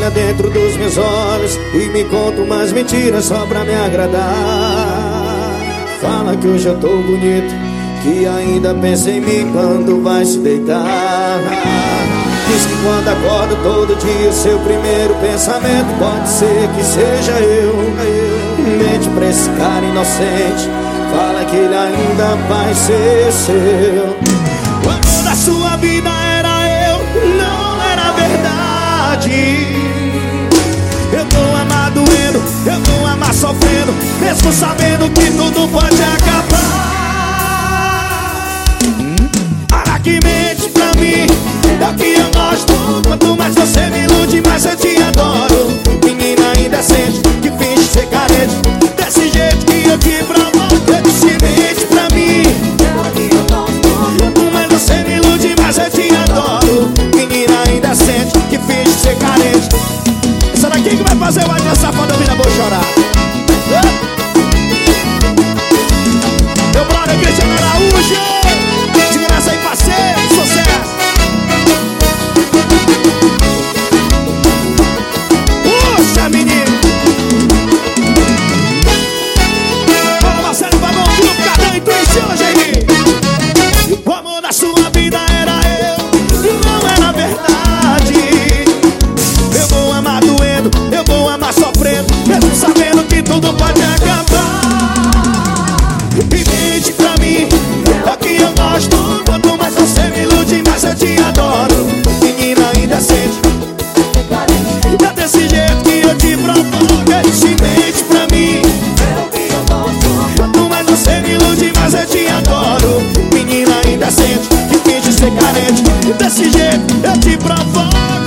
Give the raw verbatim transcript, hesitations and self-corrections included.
olha dentro dos meus olhos e me conta umas mentiras só pra me agradar. Fala que hoje eu tô bonito, que ainda pensa em mim quando vai se deitar. Diz que quando acorda todo dia o seu primeiro pensamento pode ser que seja eu. Mente pra esse cara inocente, fala que ele ainda vai ser seu. O amor da sua vida era eu, não era verdade. Eu vou amar doendo, eu vou amar sofrendo, mesmo sabendo que tudo pode acabar. Para que mente pra mim, é o que eu gosto. Quanto mais você me ilude, mais eu te adoro. Menina indecente, que finge ser carente, desse jeito que eu te provoco. Eu disse mente pra mim, é o que eu gosto. Quanto mais você me ilude, mais eu te adoro. Menina indecente, que finge ser carente. Essa daqui que vai fazer vai dançar quando eu vir na boa chorar. Meu brother Cristiano Araújo, segurança aí, parceiro, sucesso. Puxa, menino. Fala, Marcelo Vagão, grupo Cadão e Twitch, Jair. O amor da sua vida era eu, não era verdade. Eu vou amar doendo, eu vou amar sofrendo, mesmo sabendo que tudo pode acabar. E mente pra mim, é o que eu gosto. Quanto mais você me ilude, mais eu te adoro. Menina indecente, é desse jeito que eu te provoco. Eu disse mente pra mim, é o que eu gosto. Quanto mais você me ilude, mais eu te adoro. Menina indecente, que finge ser carente, desse jeito eu te provoco.